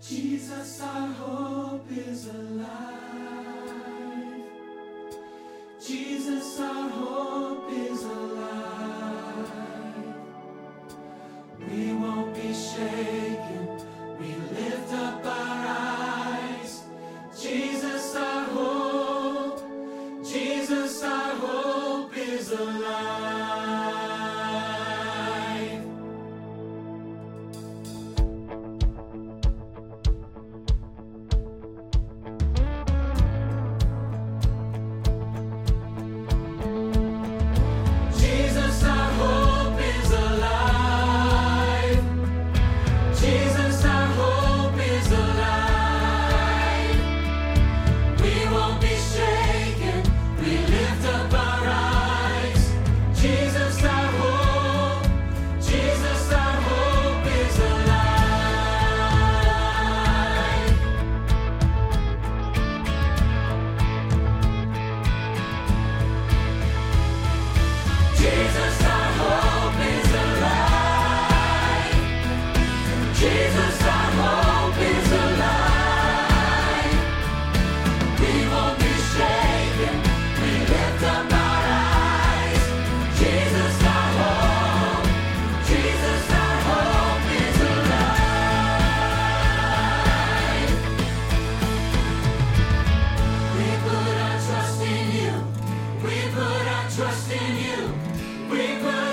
Jesus, our hope is alive. Jesus, our hope is alive. We won't be shaken. We lift up our eyes. Jesus, our hope. Jesus, our hope is alive. Jesus, our hope is alive. Jesus, our hope is alive. We won't be shaken. We lift up our eyes. Jesus, our hope. Jesus, our hope is alive. Jesus, our hope is alive. Jesus, our hope is alive. We won't be shaken. We lift up our eyes. Jesus, our hope. Jesus, our hope is alive. We put our trust in you. We put our trust in you. We put